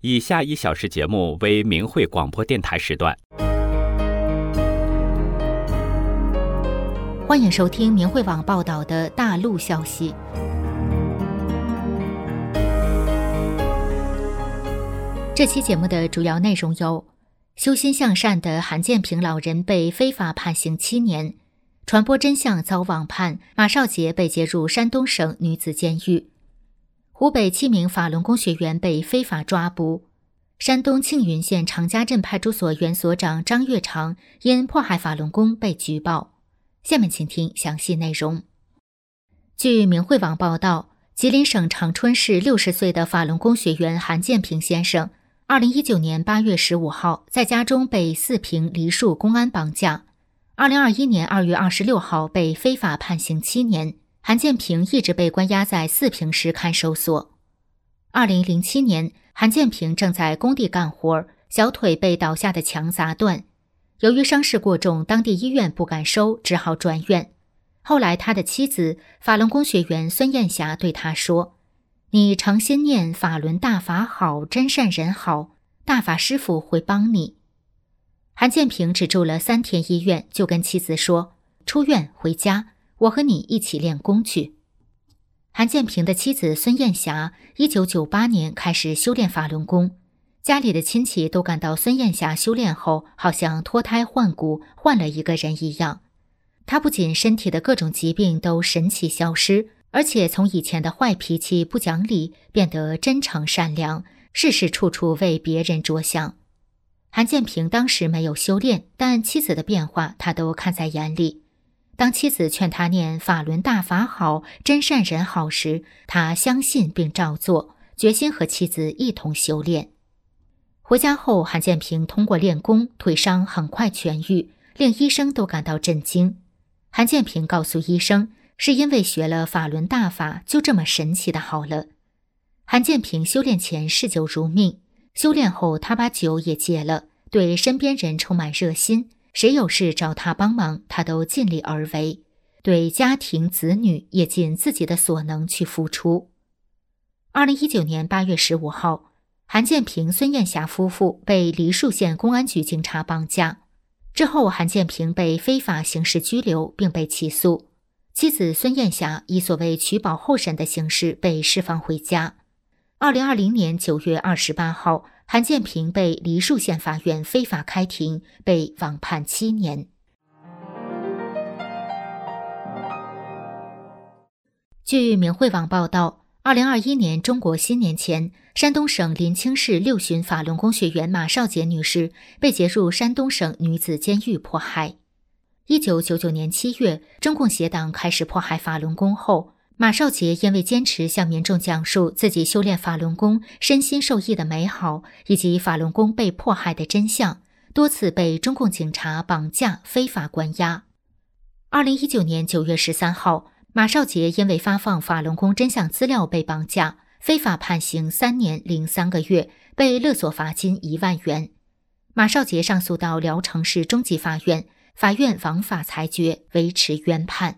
以下1小时节目为明慧广播电台时段。 欢迎收听明慧网报道的大陆消息。这期节目的主要内容有：修心向善的韩建平老人被非法判刑7年，传播真相遭网判，马少杰被接入山东省女子监狱，湖北7名法轮功学员被非法抓捕，山东庆云县长家镇派出所原所长张月长因迫害法轮功被举报。下面请听详细内容。据明慧网报道，吉林省长春市60岁的法轮功学员韩建平先生2019年8月15号在家中被4平梨树公安绑架，2021年2月26号被非法判刑7年，韩建平一直被关押在4平市看守所。2007年，韩建平正在工地干活，小腿被倒下的墙砸断，由于伤势过重，当地医院不敢收，只好转院。后来他的妻子法轮功学员孙艳霞对他说：“你诚心念法轮大法好，真善人好，大法师父会帮你。”韩建平只住了3天医院，就跟妻子说：“出院回家，我和你一起练功去。”韩建平的妻子孙艳霞1998年开始修炼法轮功，家里的亲戚都感到孙艳霞修炼后好像脱胎换骨，换了一个人一样。她不仅身体的各种疾病都神奇消失，而且从以前的坏脾气不讲理变得真诚善良，事事处处为别人着想。韩建平当时没有修炼，但妻子的变化他都看在眼里。当妻子劝他念法轮大法好，真善人好时，他相信并照做，决心和妻子一同修炼。回家后，韩建平通过练功，腿伤很快痊愈，令医生都感到震惊。韩建平告诉医生，是因为学了法轮大法，就这么神奇的好了。韩建平修炼前嗜酒如命，修炼后他把酒也戒了，对身边人充满热心，谁有事找他帮忙，他都尽力而为，对家庭子女也尽自己的所能去付出。2019年8月15号，韩建平、孙艳霞夫妇被梨树县公安局警察绑架，之后韩建平被非法刑事拘留并被起诉，妻子孙艳霞以所谓取保候审的形式被释放回家。2020年9月28号，韩建平被梨树县法院非法开庭，被网判7年。据明慧网报道，2021年中国新年前，山东省临清市6旬法轮功学员马少杰女士被接入山东省女子监狱迫害。1999年7月，中共邪党开始迫害法轮功后，马少杰因为坚持向民众讲述自己修炼法轮功身心受益的美好，以及法轮功被迫害的真相，多次被中共警察绑架非法关押。2019年9月13号，马少杰因为发放法轮功真相资料被绑架，非法判刑3年零3个月，被勒索罚金1万元。马少杰上诉到聊城市中级法院，法院枉法裁决，维持原判。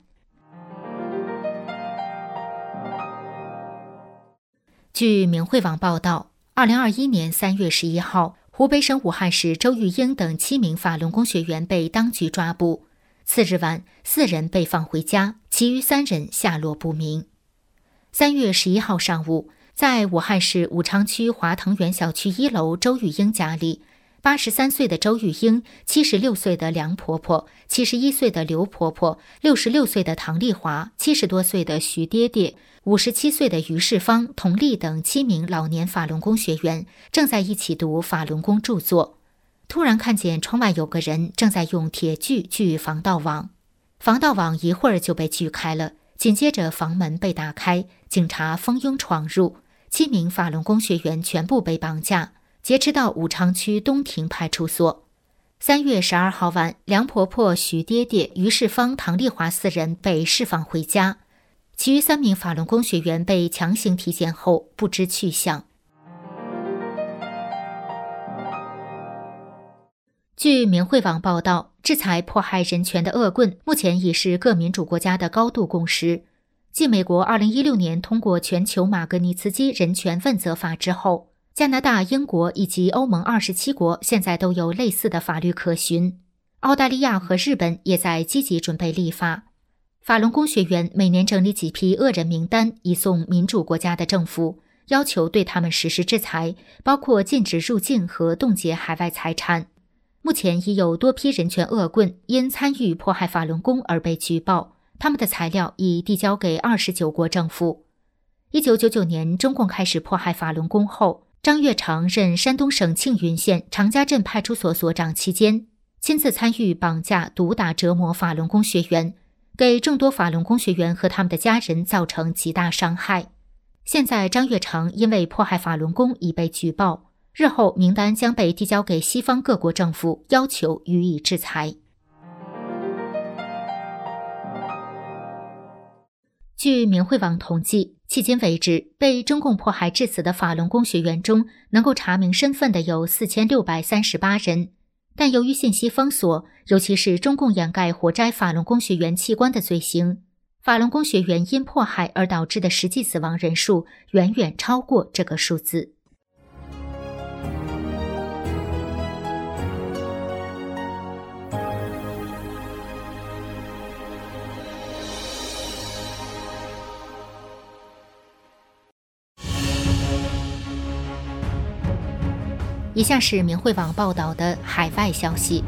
据明慧网报道，2021年3月11号，湖北省武汉市周玉英等7名法轮功学员被当局抓捕。次日晚，4人被放回家，其余3人下落不明。3月11号上午，在武汉市武昌区华腾园小区1楼周玉英家里，83岁的周玉英、76岁的梁婆婆、71岁的刘婆婆、66岁的唐丽华、70多岁的徐爹爹、57岁的于世芳、佟丽等7名老年法轮功学员正在一起读法轮功著作。突然看见窗外有个人正在用铁锯锯防盗网，防盗网一会儿就被锯开了，紧接着房门被打开，警察蜂拥闯入，7名法轮功学员全部被绑架，劫持到武昌区东亭派出所。3月12号晚，梁婆婆、徐爹爹、于世芳、唐丽华4人被释放回家，其余3名法轮功学员被强行体检后不知去向。据明慧网报道，制裁迫害人权的恶棍目前已是各民主国家的高度共识。继美国2016年通过全球马格尼茨基人权问责法之后， 加拿大、英国以及欧盟27国现在都有类似的法律可循，澳大利亚和日本也在积极准备立法。法轮功学员每年整理几批恶人名单，移送民主国家的政府，要求对他们实施制裁，包括禁止入境和冻结海外财产。目前已有多批人权恶棍因参与迫害法轮功而被举报，他们的材料已递交给29国政府。1999年中共开始迫害法轮功后，张岳常任山东省庆云县常家镇派出所所长期间，亲自参与绑架、毒打、折磨法轮功学员，给众多法轮功学员和他们的家人造成极大伤害。现在张岳常因为迫害法轮功已被举报，日后名单将被递交给西方各国政府，要求予以制裁。据明慧网统计，迄今为止被中共迫害致死的法轮功学员中，能够查明身份的有4638人，但由于信息封锁，尤其是中共掩盖活摘法轮功学员器官的罪行，法轮功学员因迫害而导致的实际死亡人数远远超过这个数字。以下是明慧网报道的海外消息，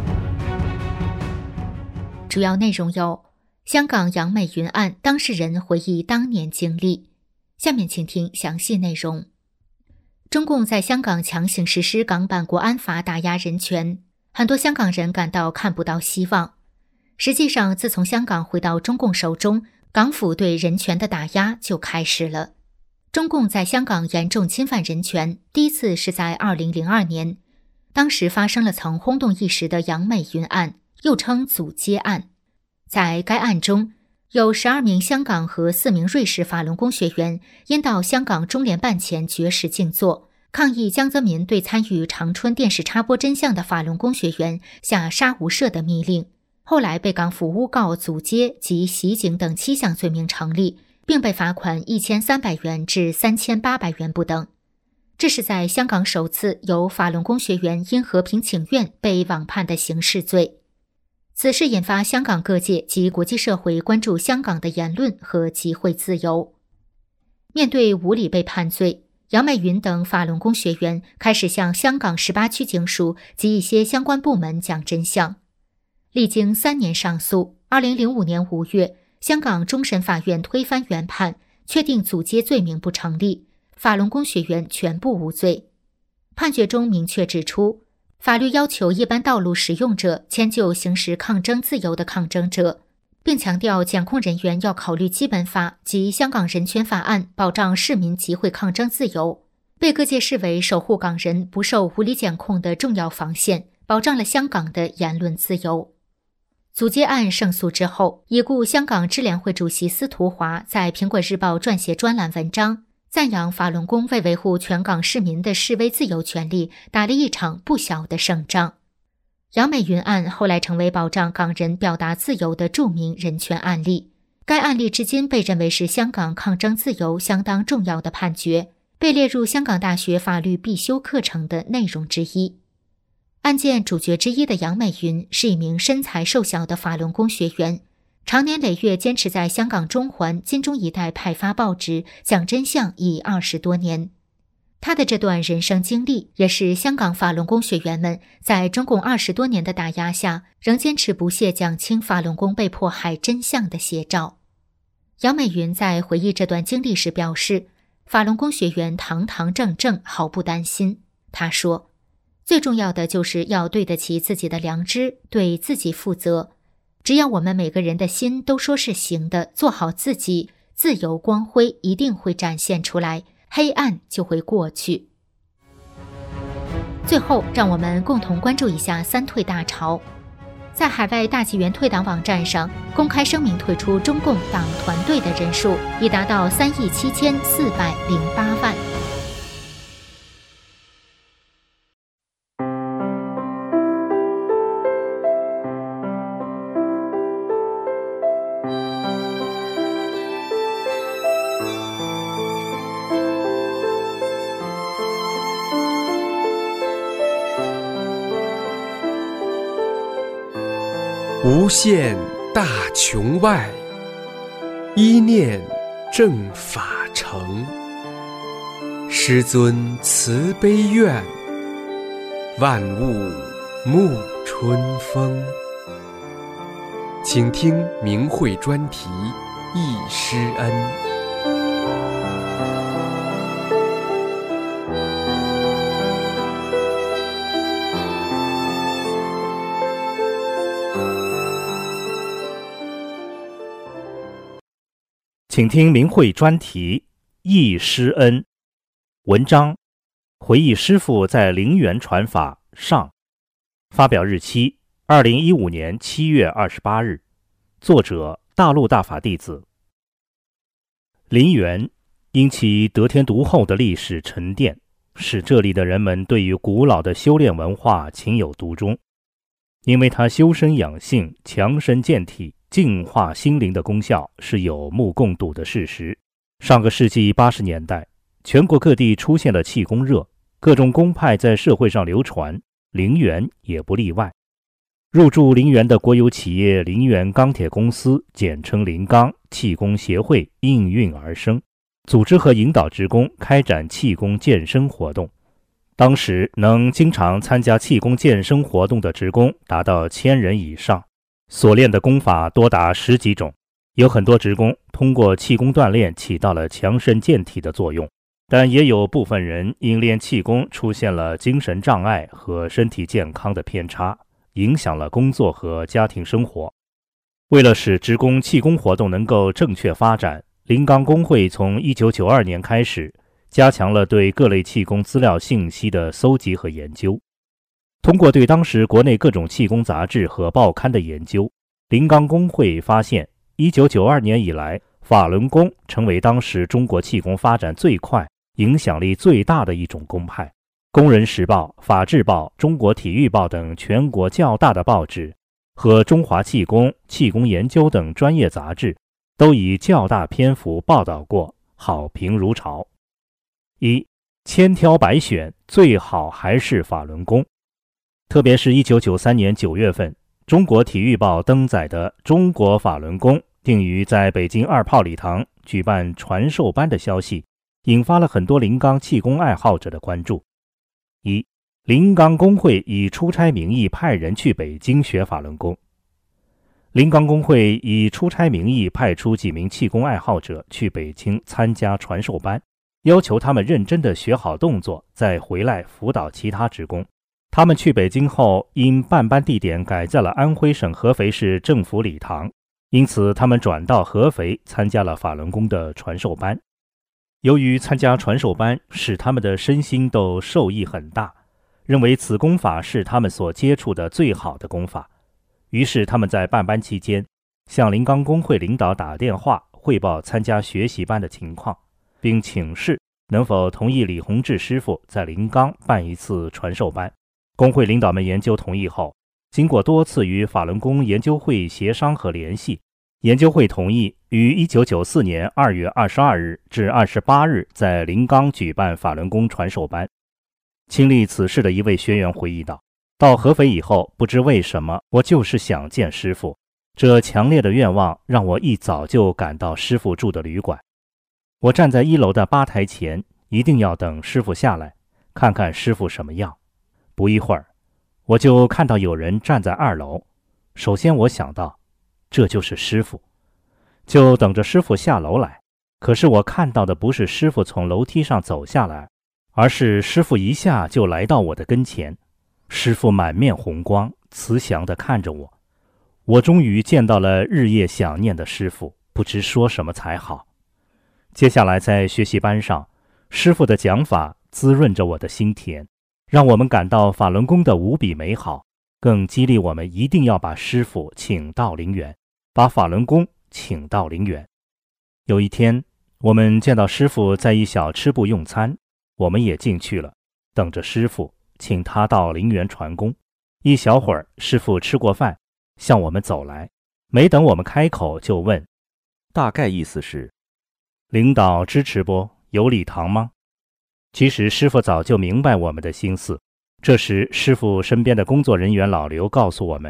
主要内容有：香港杨美云案当事人回忆当年经历。下面请听详细内容。中共在香港强行实施港版国安法，打压人权，很多香港人感到看不到希望。实际上，自从香港回到中共手中，港府对人权的打压就开始了。中共在香港严重侵犯人权，第一次是在2002年，当时发生了曾轰动一时的杨美云案，又称阻街案。在该案中，有12名香港和4名瑞士法轮功学员因到香港中联办前绝食静坐，抗议江泽民对参与长春电视插播真相的法轮功学员下杀无赦的密令，后来被港府诬告阻街及袭警等7项罪名成立，并被罚款1300元至3800元不等。这是在香港首次有法轮功学员因和平请愿被网判的刑事罪。此事引发香港各界及国际社会关注香港的言论和集会自由。面对无理被判罪，杨美云等法轮功学员开始向香港18区警署及一些相关部门讲真相。历经3年上诉，2005年5月，香港终审法院推翻原判，确定阻街罪名不成立，法轮功学员全部无罪。判决中明确指出，法律要求一般道路使用者迁就行使抗争自由的抗争者，并强调检控人员要考虑基本法及香港人权法案保障市民集会抗争自由，被各界视为守护港人不受无理检控的重要防线，保障了香港的言论自由。阻街案胜诉之后，已故香港支联会主席司徒华在《苹果日报》撰写专栏文章，赞扬法轮功为维护全港市民的示威自由权利打了一场不小的胜仗。杨美云案后来成为保障港人表达自由的著名人权案例，该案例至今被认为是香港抗争自由相当重要的判决，被列入香港大学法律必修课程的内容之一。案件主角之一的杨美云是一名身材瘦小的法轮功学员，常年累月坚持在香港中环、金钟一带派发报纸讲真相已20多年。他的这段人生经历也是香港法轮功学员们在中共20多年的打压下仍坚持不懈讲清法轮功被迫害真相的写照。杨美云在回忆这段经历时表示，法轮功学员堂堂正正，毫不担心。他说，最重要的就是要对得起自己的良知，对自己负责。只要我们每个人的心都说是行的，做好自己，自由光辉一定会展现出来，黑暗就会过去。最后，让我们共同关注一下三退大潮。在海外大纪元退党网站上，公开声明退出中共党团队的人数已达到37408万。 无限大穹外，一念正法成。师尊慈悲愿，万物沐春风。请听明慧专题忆师恩。 请听明慧专题忆师恩。文章回忆师父在灵源传法上，发表日期2015年7月28日，作者大陆大法弟子。灵源因其得天独厚的历史沉淀，使这里的人们对于古老的修炼文化情有独钟。因为它修身养性、强身健体、净化心灵的功效是有目共睹的事实。上个世纪80年代，全国各地出现了气功热，各种功派在社会上流传，灵源也不例外。入驻灵源的国有企业灵源钢铁公司，简称灵钢气功协会应运而生，组织和引导职工开展气功健身活动。当时能经常参加气功健身活动的职工达到1000人以上，所练的功法多达10几种。有很多职工通过气功锻炼起到了强身健体的作用，但也有部分人因练气功出现了精神障碍和身体健康的偏差，影响了工作和家庭生活。为了使职工气功活动能够正确发展，灵钢工会从1992年开始加强了对各类气功资料信息的搜集和研究。通过对当时国内各种气功杂志和报刊的研究，灵钢工会发现1992年以来，法轮功成为当时中国气功发展最快、影响力最大的一种功派。工人时报、法制报、中国体育报等全国较大的报纸和中华气功、气功研究等专业杂志都以较大篇幅报道过，好评如潮。千挑百选，最好还是法轮功。特别是1993年9月份，中国体育报登载的中国法轮功定于在北京2炮礼堂举办传授班的消息，引发了很多灵钢气功爱好者的关注。灵钢工会以出差名义派人去北京学法轮功。灵钢工会以出差名义派出几名气功爱好者去北京参加传授班，要求他们认真地学好动作，再回来辅导其他职工。他们去北京后，因办班地点改在了安徽省合肥市政府礼堂，因此他们转到合肥参加了法轮功的传授班。由于参加传授班使他们的身心都受益很大，认为此功法是他们所接触的最好的功法，于是他们在办班期间向灵钢工会领导打电话汇报参加学习班的情况，并请示能否同意李洪志师傅在灵钢办一次传授班。工会领导们研究同意后，经过多次与法轮功研究会协商和联系，研究会同意于1994年2月22日至28日在灵钢举办法轮功传授班。亲历此事的一位学员回忆道，到合肥以后，不知为什么，我就是想见师傅，这强烈的愿望让我一早就赶到师傅住的旅馆。我站在1楼的吧台前，一定要等师傅下来，看看师傅什么样。不一会儿，我就看到有人站在2楼。首先我想到，这就是师傅，就等着师傅下楼来。可是我看到的不是师傅从楼梯上走下来，而是师傅一下就来到我的跟前。师傅满面红光，慈祥地看着我。我终于见到了日夜想念的师傅，不知说什么才好。接下来在学习班上，师傅的讲法滋润着我的心田，让我们感到法轮功的无比美好，更激励我们一定要把师父请到灵源，把法轮功请到灵源。有一天，我们见到师父在一小吃部用餐，我们也进去了，等着师父请他到灵源传功。一小会儿，师父吃过饭，向我们走来，没等我们开口就问，大概意思是，领导支持不？有礼堂吗？其实师父早就明白我们的心思。这时师父身边的工作人员老刘告诉我们，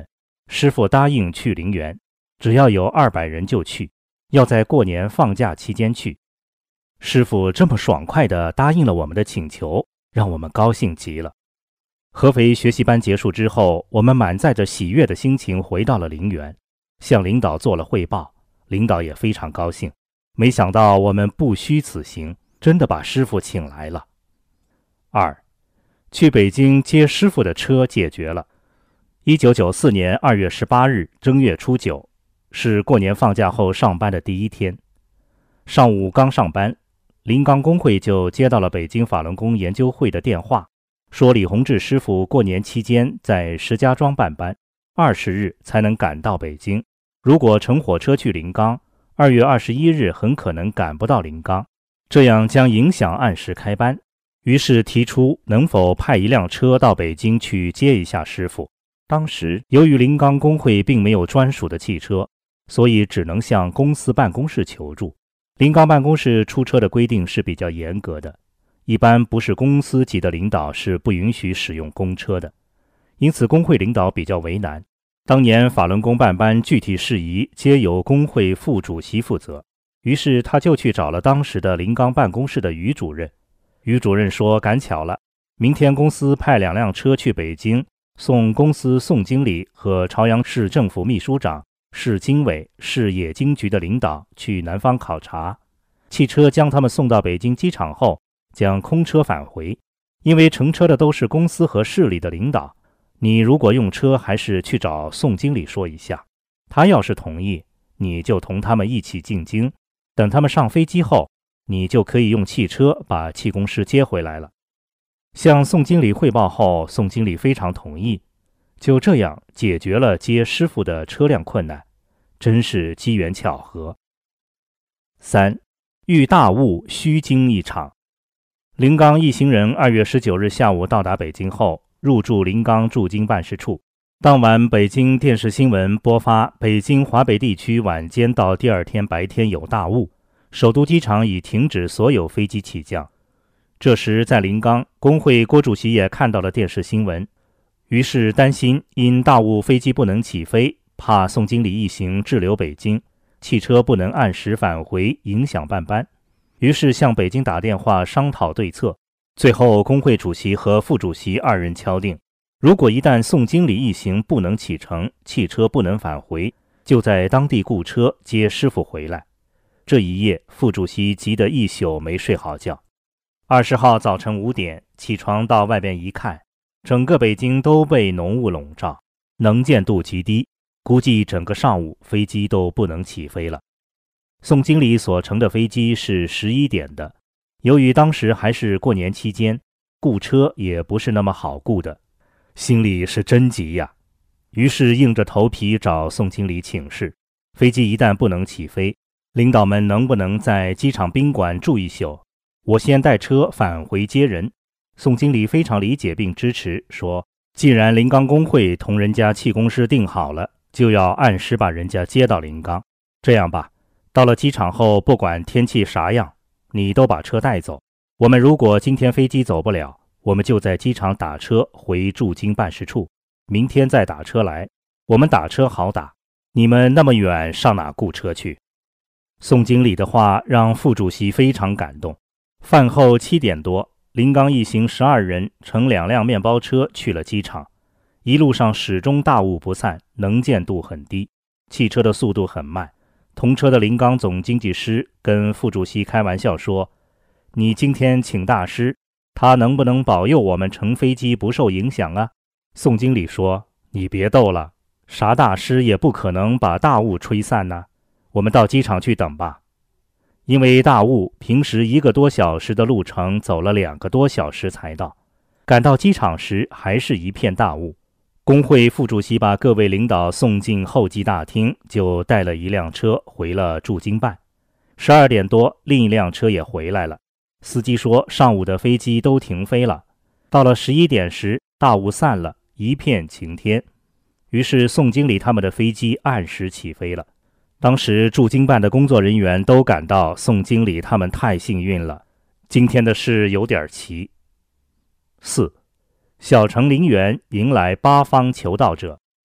师傅答应去陵园，只要有200人就去，要在过年放假期间去。师傅这么爽快地答应了我们的请求，让我们高兴极了。合肥学习班结束之后，我们满载着喜悦的心情回到了陵园，向领导做了汇报，领导也非常高兴。没想到我们不虚此行，真的把师傅请来了。2. 去北京接师傅的车解决了。1994年2月18日正月初9，是过年放假后上班的第一天。上午刚上班，临钢工会就接到了北京法轮功研究会的电话，说李洪志师傅过年期间在石家庄办班，20日才能赶到北京。如果乘火车去临钢，2月21日很可能赶不到临钢，这样将影响按时开班。于是提出能否派一辆车到北京去接一下师傅。当时由于临钢工会并没有专属的汽车，所以只能向公司办公室求助。临钢办公室出车的规定是比较严格的，一般不是公司级的领导是不允许使用公车的，因此工会领导比较为难。当年法轮功办班具体事宜皆由工会副主席负责，于是他就去找了当时的临钢办公室的于主任。于主任说赶巧了，明天公司派2辆车去北京，送公司宋经理和朝阳市政府秘书长、市经委、市冶金局的领导去南方考察。汽车将他们送到北京机场后，将空车返回。因为乘车的都是公司和市里的领导，你如果用车，还是去找宋经理说一下，他要是同意，你就同他们一起进京，等他们上飞机后，你就可以用汽车把气功师接回来了。向宋经理汇报后，宋经理非常同意，就这样解决了接师傅的车辆困难，真是机缘巧合。3. 遇大雾虚惊一场。临钢一行人2月19日下午到达北京后，入驻临钢驻京办事处。当晚北京电视新闻播发北京华北地区晚间到第2天白天有大雾，首都机场已停止所有飞机起降。这时在临钢，工会郭主席也看到了电视新闻，于是担心因大雾飞机不能起飞，怕宋经理一行滞留北京，汽车不能按时返回，影响办班，于是向北京打电话商讨对策。最后工会主席和副主席2人敲定，如果一旦宋经理一行不能启程，汽车不能返回，就在当地雇车接师傅回来。这一夜副主席急得一宿没睡好觉。20号早晨5点起床到外边一看，整个北京都被浓雾笼罩，能见度极低，估计整个上午飞机都不能起飞了。宋经理所乘的飞机是11点的，由于当时还是过年期间，雇车也不是那么好雇的，心里是真急呀。于是硬着头皮找宋经理请示，飞机一旦不能起飞，领导们能不能在机场宾馆住一宿，我先带车返回接人。宋经理非常理解并支持，说既然临钢工会同人家气功师定好了，就要按时把人家接到临钢。这样吧，到了机场后，不管天气啥样，你都把车带走，我们如果今天飞机走不了，我们就在机场打车回驻京办事处，明天再打车来，我们打车好打，你们那么远上哪雇车去？宋经理的话让副主席非常感动。饭后7点多，临钢一行12人乘2辆面包车去了机场，一路上始终大雾不散，能见度很低，汽车的速度很慢。同车的临钢总经济师跟副主席开玩笑说，你今天请大师，他能不能保佑我们乘飞机不受影响啊？宋经理说，你别逗了，啥大师也不可能把大雾吹散呢，我们到机场去等吧。因为大雾，平时1个多小时的路程走了2个多小时才到，赶到机场时还是一片大雾。工会副主席把各位领导送进候机大厅，就带了1辆车回了驻京办。12点多，另一辆车也回来了，司机说上午的飞机都停飞了。到了11点时，大雾散了，一片晴天，于是宋经理他们的飞机按时起飞了。当时驻京办的工作人员都感到宋经理他们太幸运了，今天的事有点奇。4. 小城陵园迎来8方求道者。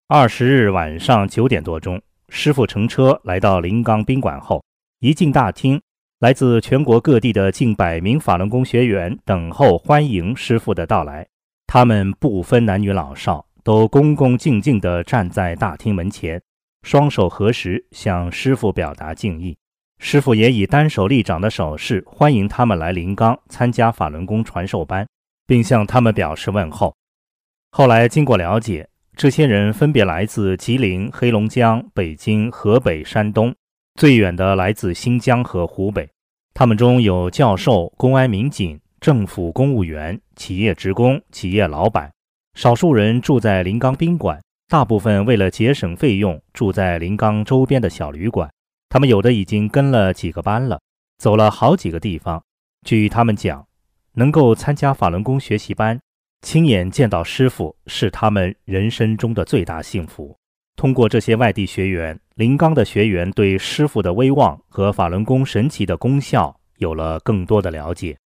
20日晚上9点多钟，师傅乘车来到临冈宾馆后，一进大厅，来自全国各地的近100名法轮功学员等候欢迎师傅的到来。他们不分男女老少，都恭恭敬敬地站在大厅门前，双手合十，向师傅表达敬意。师傅也以单手立掌的手势欢迎他们来临冈参加法轮功传授班，并向他们表示问候。后来经过了解，这些人分别来自吉林、黑龙江、北京、河北、山东，最远的来自新疆和湖北。他们中有教授、公安民警、政府公务员、企业职工、企业老板，少数人住在临冈宾馆，大部分为了节省费用住在临冈周边的小旅馆。他们有的已经跟了几个班了，走了好几个地方。据他们讲，能够参加法轮功学习班，亲眼见到师傅是他们人生中的最大幸福。通过这些外地学员，临冈的学员对师傅的威望和法轮功神奇的功效有了更多的了解。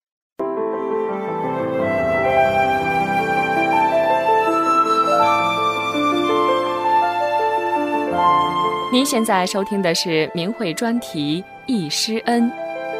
您现在收听的是明慧专题《忆师恩》。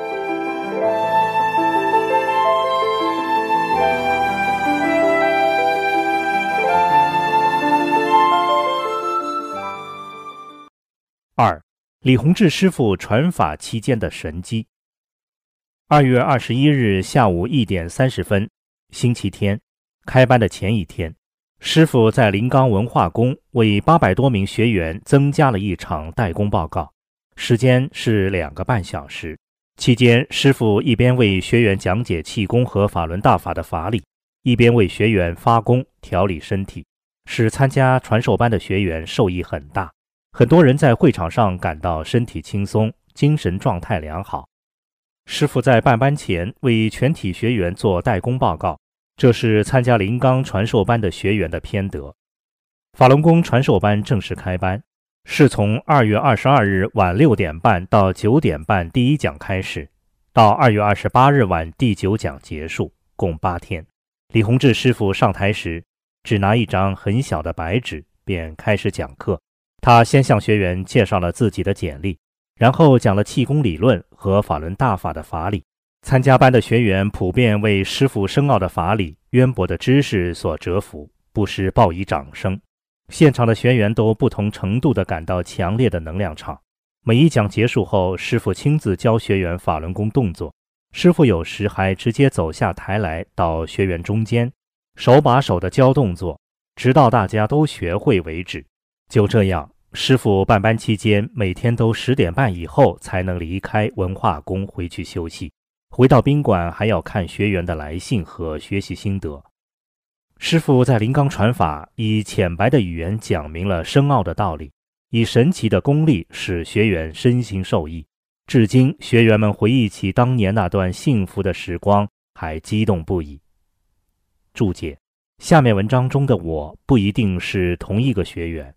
2. 李洪志师傅传法期间的神迹。2月21日下午1点30分，星期天，开班的前一天，师傅在临冈文化宫为800多名学员增加了一场代功报告，时间是2个半小时。期间，师傅一边为学员讲解气功和法轮大法的法理，一边为学员发功调理身体，使参加传授班的学员受益很大。很多人在会场上感到身体轻松，精神状态良好。师傅在办班前为全体学员做代功报告，这是参加临冈传授班的学员的偏德。法轮功传授班正式开班，是从2月22日晚6点半到9点半第一讲开始，到2月28日晚第9讲结束，共8天。李洪志师傅上台时，只拿一张很小的白纸，便开始讲课。他先向学员介绍了自己的简历，然后讲了气功理论和法轮大法的法理。参加班的学员普遍为师傅深奥的法理、渊博的知识所折服，不时报以掌声。现场的学员都不同程度地感到强烈的能量场。每一讲结束后，师傅亲自教学员法轮功动作，师傅有时还直接走下台来到学员中间，手把手地教动作，直到大家都学会为止。就这样，师傅办班期间每天都10点半以后才能离开文化宫回去休息，回到宾馆还要看学员的来信和学习心得。师傅在临冈传法，以浅白的语言讲明了深奥的道理，以神奇的功力使学员身心受益。至今，学员们回忆起当年那段幸福的时光，还激动不已。注解：下面文章中的我不一定是同一个学员。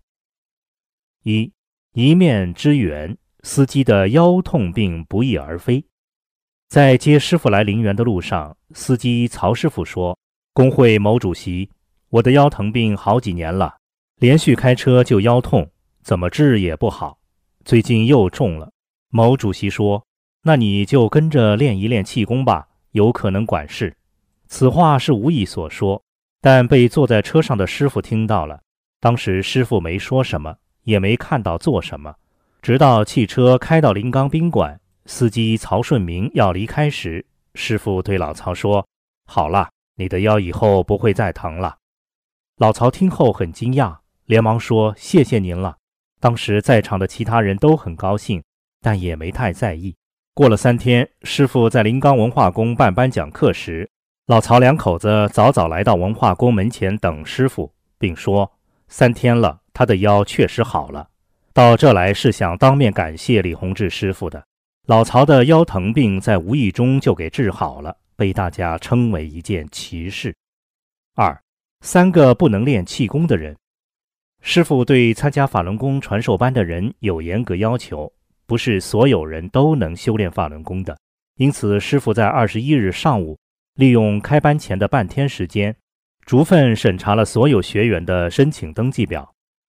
一面之缘，司机的腰痛病不翼而飞。在接师傅来陵园的路上，司机曹师傅说，工会某主席，我的腰疼病好几年了，连续开车就腰痛，怎么治也不好，最近又中了。某主席说，那你就跟着练一练气功吧，有可能管事。此话是无意所说，但被坐在车上的师傅听到了。当时师傅没说什么，也没看到做什么，直到汽车开到临冈宾馆，司机曹顺明要离开时，师傅对老曹说，好了，你的腰以后不会再疼了。老曹听后很惊讶，连忙说，谢谢您了。当时在场的其他人都很高兴，但也没太在意。过了3天，师傅在临冈文化宫办班讲课时，老曹两口子早早来到文化宫门前等师傅，并说3天了，他的腰确实好了。到这来是想当面感谢李洪志师傅的。老曹的腰疼病在无意中就给治好了，被大家称为一件奇事。3个不能练气功的人。师傅对参加法轮功传授班的人有严格要求，不是所有人都能修炼法轮功的。因此，师傅在21日上午利用开班前的半天时间，逐份审查了所有学员的申请登记表，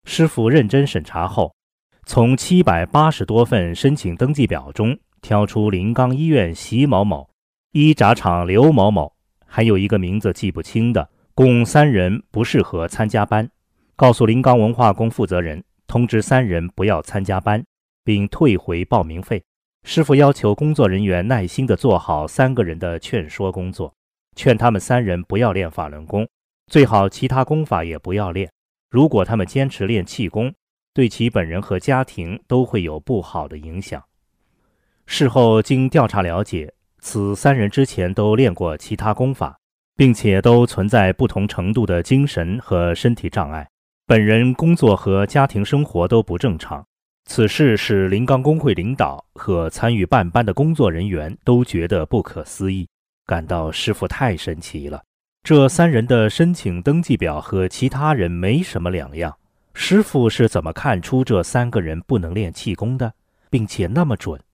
师傅认真审查后，从780多份申请登记表中挑出临钢医院席某某、一轧厂刘某某，还有一个名字记不清的，共3人不适合参加班，告诉临钢文化宫负责人，通知3人不要参加班，并退回报名费。师傅要求工作人员耐心地做好3个人的劝说工作，劝他们3人不要练法轮功，最好其他功法也不要练。如果他们坚持练气功，对其本人和家庭都会有不好的影响。事后经调查了解，此3人之前都练过其他功法，并且都存在不同程度的精神和身体障碍，本人工作和家庭生活都不正常。此事使临钢工会领导和参与办班的工作人员都觉得不可思议，感到师傅太神奇了。这3人的申请登记表和其他人没什么两样，师傅是怎么看出这3个人不能练气功的，并且那么准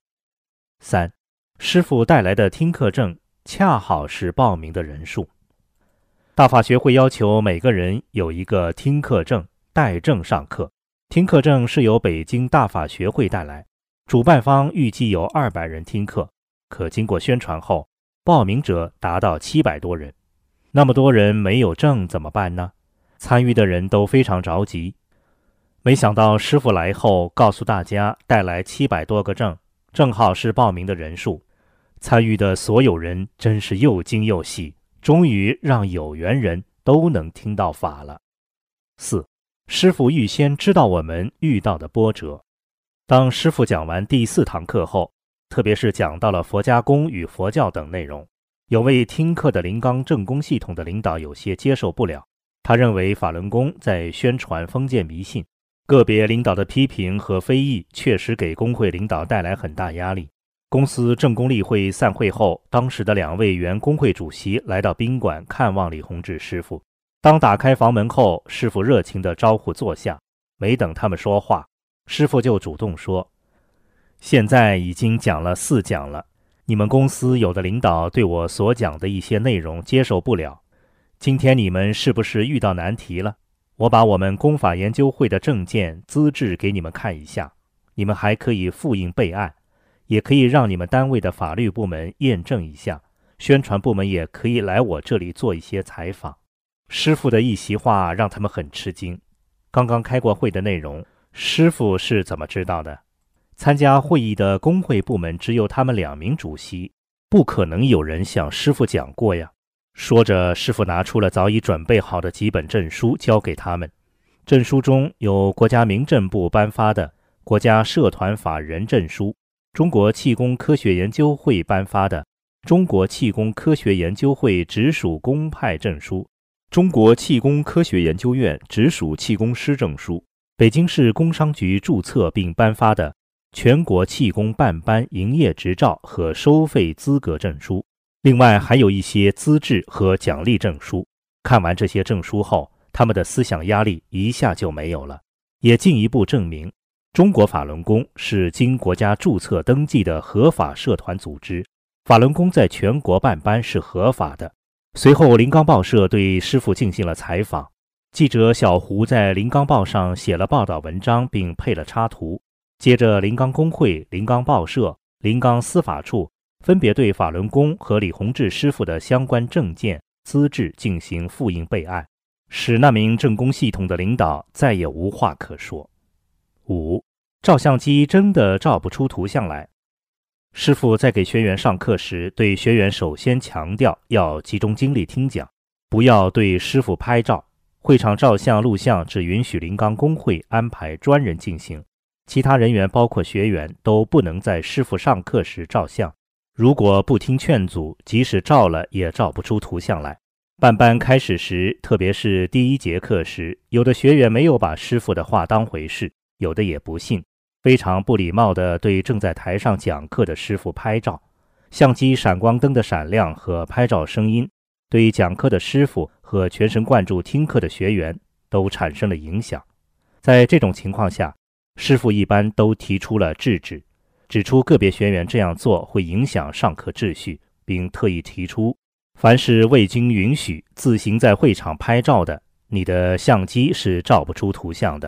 ？3. 师傅带来的听课证恰好是报名的人数。大法学会要求每个人有一个听课证，带证上课。听课证是由北京大法学会带来，主办方预计有200人听课，可经过宣传后，报名者达到700多人。那么多人没有证怎么办呢？参与的人都非常着急。没想到师傅来后告诉大家带来700多个证，正好是报名的人数。参与的所有人真是又惊又喜，终于让有缘人都能听到法了。4. 师傅预先知道我们遇到的波折。当师傅讲完第4堂课后，特别是讲到了佛家功与佛教等内容，有位听课的临钢正功系统的领导有些接受不了，他认为法轮功在宣传封建迷信，个别领导的批评和非议确实给工会领导带来很大压力。公司正功例会散会后，当时的2位原工会主席来到宾馆看望李洪志师傅。当打开房门后，师傅热情地招呼坐下，没等他们说话，师傅就主动说：现在已经讲了4讲了，你们公司有的领导对我所讲的一些内容接受不了，今天你们是不是遇到难题了？我把我们公法研究会的证件资质给你们看一下，你们还可以复印备案，也可以让你们单位的法律部门验证一下，宣传部门也可以来我这里做一些采访。师傅的一席话让他们很吃惊。刚刚开过会的内容，师傅是怎么知道的？参加会议的工会部门只有他们2名主席，不可能有人向师傅讲过呀。说着，师傅拿出了早已准备好的几本证书交给他们。证书中有国家民政部颁发的国家社团法人证书，中国气功科学研究会颁发的中国气功科学研究会直属公派证书，中国气功科学研究院直属气功师证书，北京市工商局注册并颁发的全国气功办班营业执照和收费资格证书，另外还有一些资质和奖励证书。看完这些证书后，他们的思想压力一下就没有了，也进一步证明中国法轮功是经国家注册登记的合法社团组织，法轮功在全国办班是合法的。随后临钢报社对师傅进行了采访，记者小胡在临钢报上写了报道文章并配了插图。接着临钢工会、临钢报社、临钢司法处分别对法轮功和李洪志师傅的相关证件、资质进行复印备案，使那名正功系统的领导再也无话可说。5. 照相机真的照不出图像来。师傅在给学员上课时，对学员首先强调要集中精力听讲，不要对师傅拍照。会场照相录像只允许临钢工会安排专人进行，其他人员包括学员都不能在师傅上课时照相。如果不听劝阻，即使照了也照不出图像来。办班开始时，特别是第1节课时，有的学员没有把师傅的话当回事，有的也不信，非常不礼貌地对正在台上讲课的师傅拍照。相机闪光灯的闪亮和拍照声音对讲课的师傅和全神贯注听课的学员都产生了影响。在这种情况下，师傅一般都提出了制止，指出个别学员这样做会影响上课秩序，并特意提出，凡是未经允许自行在会场拍照的，你的相机是照不出图像的。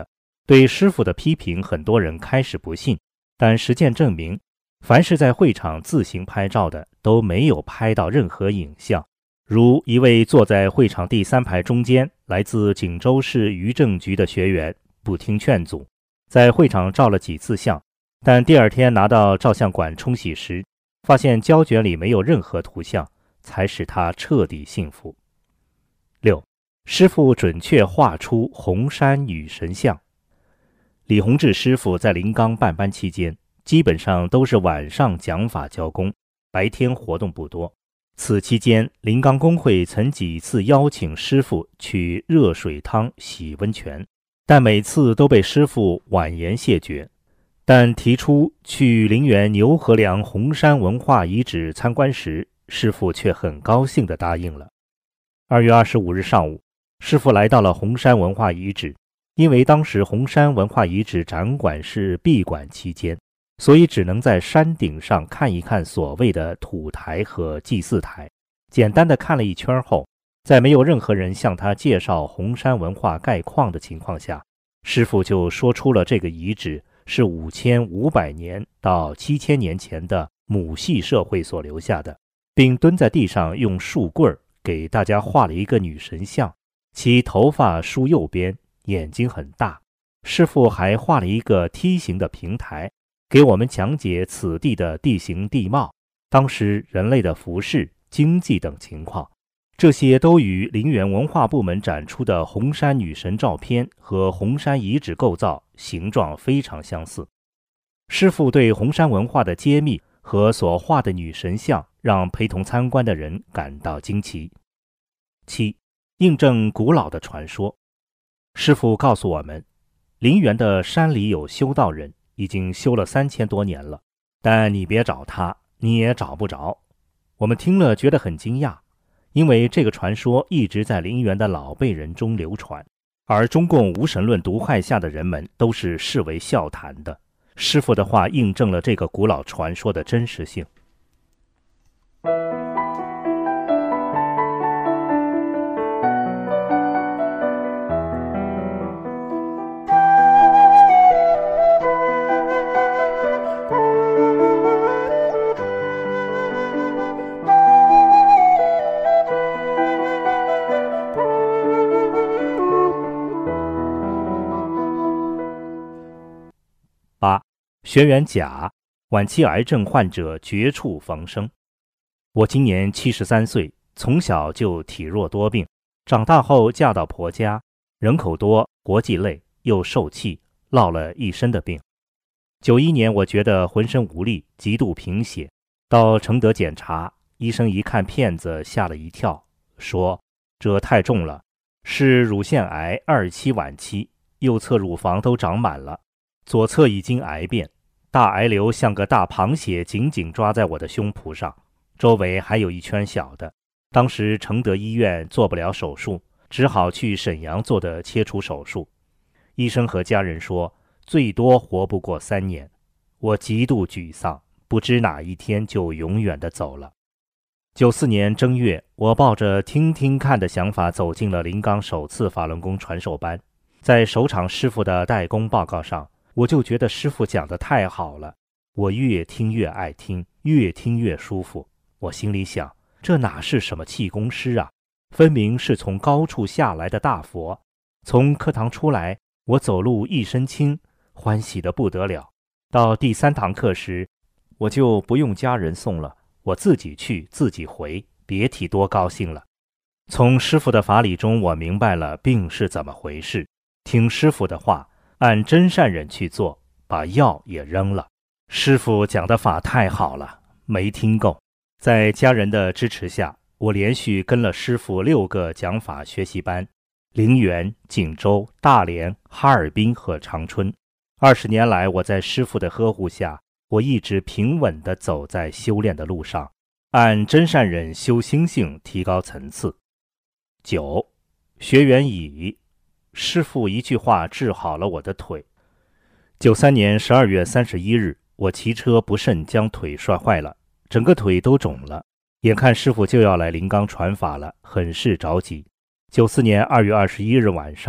对师父的批评，很多人开始不信，但实践证明，凡是在会场自行拍照的，都没有拍到任何影像。如一位坐在会场第3排中间，来自锦州市渔政局的学员，不听劝阻，在会场照了几次相，但第2天拿到照相馆冲洗时，发现胶卷里没有任何图像，才使他彻底信服。6. 师父准确画出红山女神像。李洪志师父在临冈办班期间，基本上都是晚上讲法教功，白天活动不多。此期间，临冈公会曾几次邀请师父去热水汤洗温泉，但每次都被师父婉言谢绝。但提出去陵园牛河梁红山文化遗址参观时，师父却很高兴地答应了。2月25日上午，师父来到了红山文化遗址，因为当时红山文化遗址展馆是闭馆期间，所以只能在山顶上看一看所谓的土台和祭祀台。简单的看了一圈后，在没有任何人向他介绍红山文化概况的情况下，师父就说出了这个遗址是5500年到7000年前的母系社会所留下的，并蹲在地上用树棍给大家画了一个女神像，其头发梳右边，眼睛很大。师父还画了一个梯形的平台，给我们讲解此地的地形地貌，当时人类的服饰、经济等情况。这些都与陵园文化部门展出的红山女神照片和红山遗址构造形状非常相似。师父对红山文化的揭秘和所画的女神像让陪同参观的人感到惊奇。7. 印证古老的传说。师父告诉我们，陵园的山里有修道人，已经修了3000多年了，但你别找他，你也找不着。我们听了觉得很惊讶，因为这个传说一直在陵园的老辈人中流传，而中共无神论毒害下的人们都是视为笑谈的。师父的话印证了这个古老传说的真实性。8. 学员甲，晚期癌症患者绝处逢生。我今年73岁，从小就体弱多病，长大后嫁到婆家，人口多，国际累，又受气，落了一身的病。91年我觉得浑身无力，极度贫血，到承德检查，医生一看片子吓了一跳，说这太重了，是乳腺癌2期晚期，右侧乳房都长满了，左侧已经癌变，大癌瘤像个大螃蟹紧紧抓在我的胸脯上，周围还有一圈小的。当时承德医院做不了手术，只好去沈阳做的切除手术。医生和家人说最多活不过3年。我极度沮丧，不知哪一天就永远的走了。94年正月，我抱着听听看的想法走进了临冈首次法轮功传授班。在首场师父的代功报告上，我就觉得师父讲得太好了，我越听越爱听，越听越舒服。我心里想，这哪是什么气功师啊，分明是从高处下来的大佛。从课堂出来，我走路一身轻，欢喜得不得了。到第3堂课时，我就不用家人送了，我自己去自己回，别提多高兴了。从师父的法理中，我明白了病是怎么回事，听师父的话，按真善忍去做，把药也扔了。师父讲的法太好了，没听够。在家人的支持下，我连续跟了师父6个讲法学习班，陵园、锦州、大连、哈尔滨和长春。20年来，我在师父的呵护下，我一直平稳地走在修炼的路上，按真善忍修心性，提高层次。9. 学员乙，师父一句话治好了我的腿。93年12月31日，我骑车不慎将腿摔坏了，整个腿都肿了，眼看师父就要来临冈传法了，很是着急。94年2月21日晚上，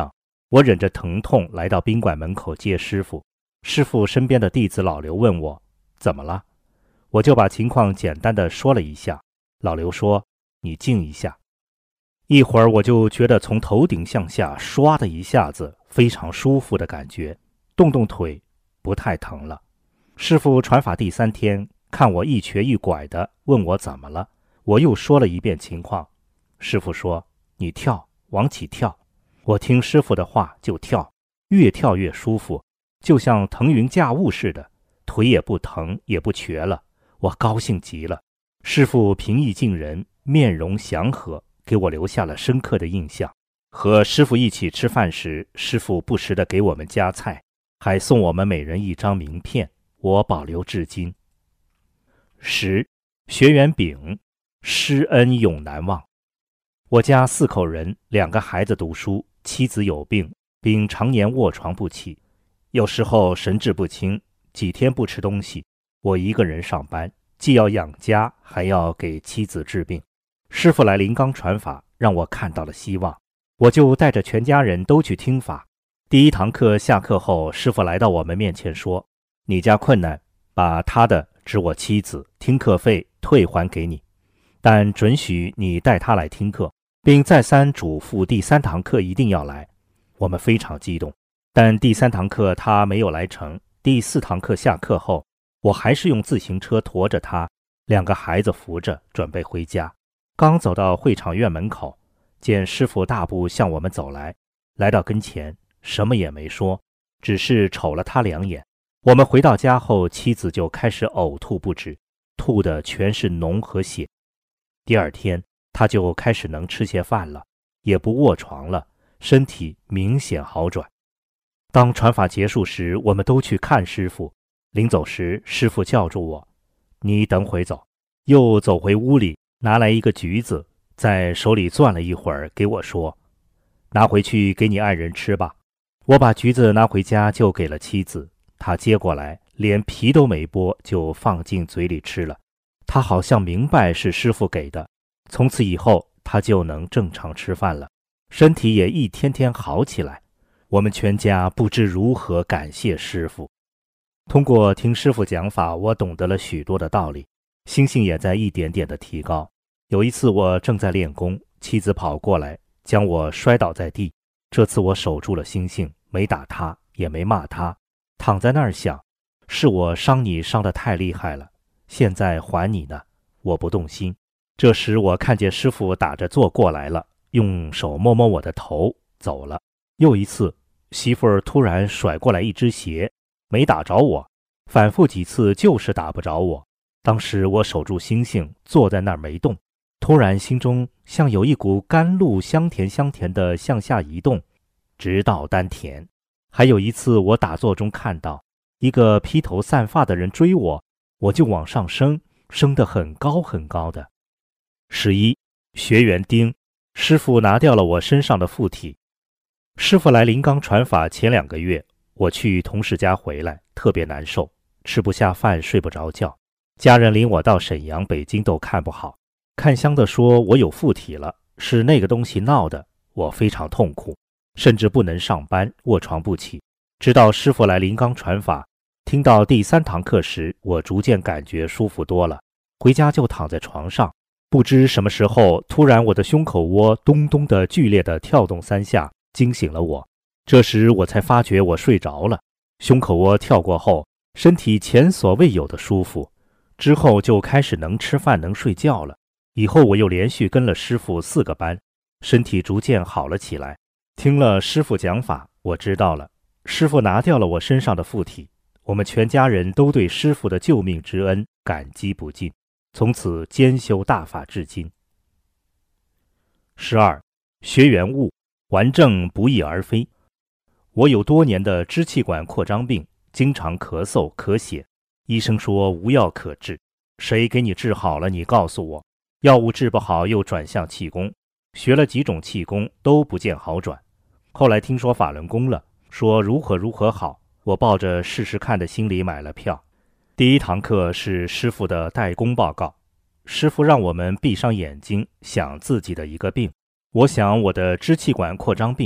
我忍着疼痛来到宾馆门口接师傅。师傅身边的弟子老刘问我怎么了，我就把情况简单的说了一下。老刘说，你静一下。一会儿我就觉得从头顶向下唰的一下子非常舒服的感觉，动动腿不太疼了。师傅传法第3天，看我一瘸一拐的，问我怎么了，我又说了一遍情况。师傅说，你跳，往起跳。我听师傅的话就跳，越跳越舒服，就像腾云驾雾似的，腿也不疼也不瘸了，我高兴极了。师傅平易近人，面容祥和，给我留下了深刻的印象。和师傅一起吃饭时，师傅不时地给我们夹菜，还送我们每人一张名片，我保留至今。10. 学员丙，师恩永难忘。我家4口人，2个孩子读书，妻子有病，并常年卧床不起，有时候神志不清，几天不吃东西。我一个人上班，既要养家，还要给妻子治病。师父来临冈传法，让我看到了希望，我就带着全家人都去听法。第1堂课下课后，师父来到我们面前说，你家困难，把他的指我妻子听课费退还给你，但准许你带他来听课，并再三嘱咐第3堂课一定要来。我们非常激动，但第3堂课他没有来成。第4堂课下课后，我还是用自行车驮着他，2个孩子扶着准备回家。刚走到会场院门口，见师父大步向我们走来，来到跟前什么也没说，只是瞅了他2眼。我们回到家后，妻子就开始呕吐不止，吐的全是脓和血。第2天他就开始能吃些饭了，也不卧床了，身体明显好转。当传法结束时，我们都去看师父。临走时，师父叫住我，你等会走。又走回屋里，拿来一个橘子，在手里攥了一会儿，给我说，拿回去给你爱人吃吧。我把橘子拿回家就给了妻子，她接过来，连皮都没剥就放进嘴里吃了。她好像明白是师父给的，从此以后她就能正常吃饭了，身体也一天天好起来。我们全家不知如何感谢师父。通过听师父讲法，我懂得了许多的道理，心性也在一点点的提高。有一次我正在练功，妻子跑过来将我摔倒在地，这次我守住了心性，没打他也没骂他，躺在那儿想，是我伤你伤得太厉害了，现在还你呢，我不动心。这时我看见师父打着坐过来了，用手摸摸我的头走了。又一次，媳妇儿突然甩过来一只鞋，没打着我，反复几次就是打不着我。当时我守住心性，坐在那儿没动，突然心中像有一股甘露香甜香甜的向下移动，直到丹田。还有一次我打坐中看到一个披头散发的人追我，我就往上升，升得很高很高的。11. 学员丁，师父拿掉了我身上的附体。师父来临冈传法前2个月，我去同事家回来，特别难受，吃不下饭，睡不着觉。家人领我到沈阳、北京都看不好，看相的说我有附体了，是那个东西闹的，我非常痛苦，甚至不能上班，卧床不起。直到师父来临冈传法，听到第3堂课时，我逐渐感觉舒服多了，回家就躺在床上，不知什么时候，突然我的胸口窝咚咚的剧烈的跳动3下，惊醒了我。这时我才发觉我睡着了，胸口窝跳过后，身体前所未有的舒服，之后就开始能吃饭能睡觉了。以后我又连续跟了师父4个班，身体逐渐好了起来。听了师父讲法，我知道了，师父拿掉了我身上的附体，我们全家人都对师父的救命之恩感激不尽，从此兼修大法至今。12. 学员悟，顽症不翼而飞。我有多年的支气管扩张病，经常咳嗽咳血，医生说无药可治，谁给你治好了你告诉我，药物治不好又转向气功，学了几种气功都不见好转。后来听说法轮功了，说如何好，我抱着试试看的心理买了票。第1堂课是师父的代功报告，师父让我们闭上眼睛想自己的一个病，我想我的支气管扩张病，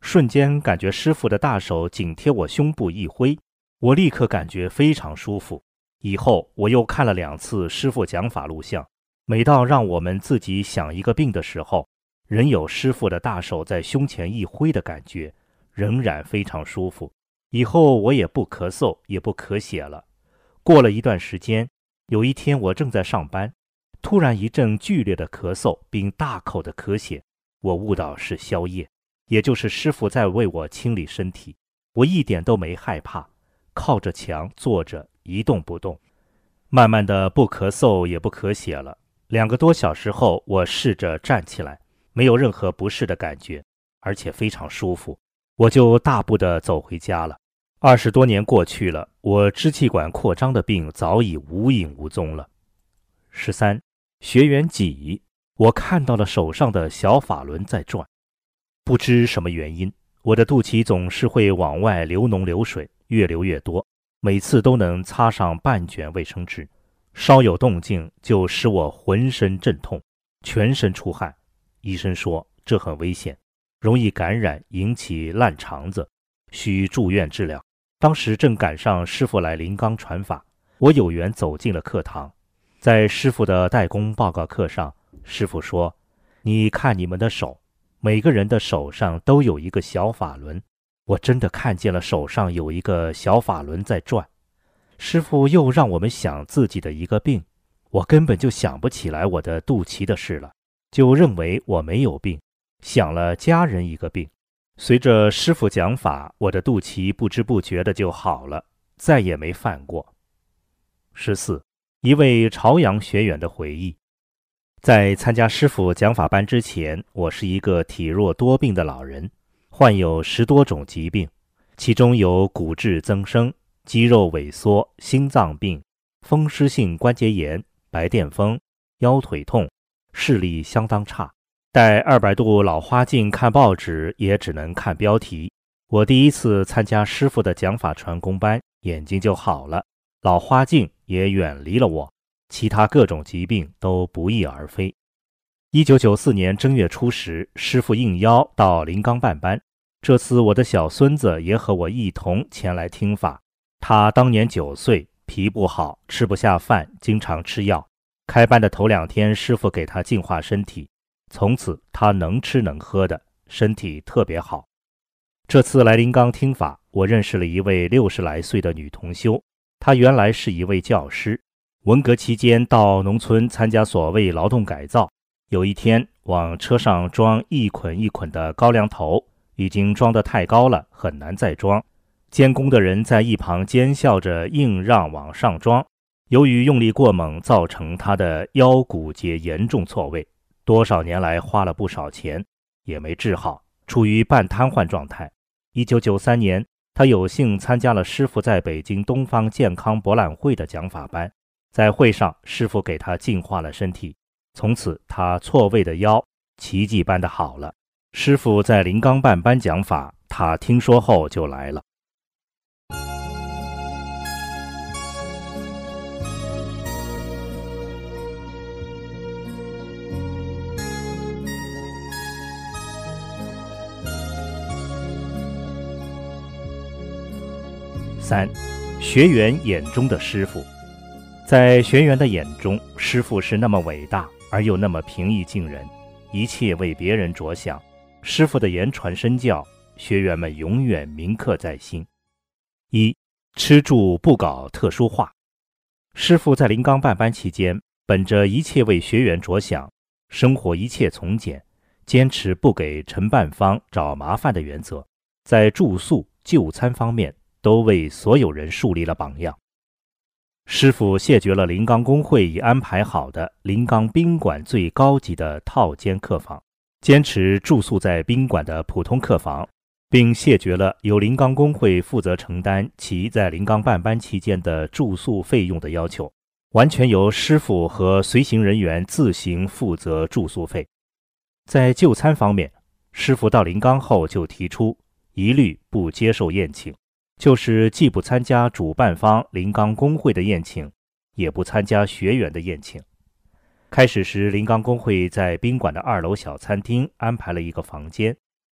瞬间感觉师傅的大手紧贴我胸部一挥，我立刻感觉非常舒服。以后我又看了2次师傅讲法录像，每到让我们自己想一个病的时候，仍有师傅的大手在胸前一挥的感觉，仍然非常舒服。以后我也不咳嗽，也不咳血了。过了一段时间，有一天我正在上班，突然一阵剧烈的咳嗽并大口的咳血，我悟到是宵夜，也就是师傅在为我清理身体。我一点都没害怕，靠着墙坐着一动不动，慢慢的不咳嗽也不咳血了。2个多小时后，我试着站起来，没有任何不适的感觉，而且非常舒服，我就大步地走回家了。20多年过去了，我支气管扩张的病早已无影无踪了。13. 学员己，我看到了手上的小法轮在转，不知什么原因，我的肚脐总是会往外流脓流水，越流越多，每次都能擦上半卷卫生纸，稍有动静就使我浑身阵痛，全身出汗。医生说这很危险，容易感染，引起烂肠子，需住院治疗。当时正赶上师傅来临冈传法，我有缘走进了课堂。在师傅的代工报告课上，师傅说，你看你们的手，每个人的手上都有一个小法轮。我真的看见了手上有一个小法轮在转。师傅又让我们想自己的一个病，我根本就想不起来我的肚脐的事了，就认为我没有病，想了家人一个病。随着师傅讲法，我的肚脐不知不觉的就好了，再也没犯过。14. 一位朝阳学员的回忆。在参加师傅讲法班之前，我是一个体弱多病的老人，患有10多种疾病，其中有骨质增生、肌肉萎缩、心脏病、风湿性关节炎、白癜风、腰腿痛，视力相当差。戴200度老花镜看报纸也只能看标题。我第一次参加师傅的讲法传功班，眼睛就好了，老花镜也远离了我，其他各种疾病都不翼而飞。1994年正月初10，师傅应邀到临冈办班，这次我的小孙子也和我一同前来听法。他当年9岁，脾不好，吃不下饭，经常吃药。开班的头2天，师傅给他净化身体，从此他能吃能喝的，身体特别好。这次来临冈听法，我认识了一位60来岁的女同修，她原来是一位教师，文革期间到农村参加所谓劳动改造。有一天往车上装一捆一捆的高粱头，已经装得太高了，很难再装。监工的人在一旁奸笑着硬让往上装，由于用力过猛，造成他的腰骨节严重错位，多少年来花了不少钱，也没治好，处于半瘫痪状态。1993年，他有幸参加了师傅在北京东方健康博览会的讲法班，在会上，师傅给他净化了身体，从此他错位的腰奇迹般的好了。师傅在临冈办班讲法，他听说后就来了。3. 学员眼中的师傅。在学员的眼中，师傅是那么伟大，而又那么平易近人，一切为别人着想。师傅的言传身教，学员们永远铭刻在心。1. 吃住不搞特殊化。师傅在临冈办班期间，本着一切为学员着想，生活一切从简，坚持不给承办方找麻烦的原则，在住宿、就餐方面都为所有人树立了榜样。师傅谢绝了临冈工会已安排好的临冈宾馆最高级的套间客房，坚持住宿在宾馆的普通客房，并谢绝了由临冈工会负责承担其在临冈办班期间的住宿费用的要求，完全由师傅和随行人员自行负责住宿费。在就餐方面，师傅到临冈后就提出一律不接受宴请，就是既不参加主办方临冈工会的宴请，也不参加学员的宴请。开始时，临冈工会在宾馆的2楼小餐厅安排了一个房间，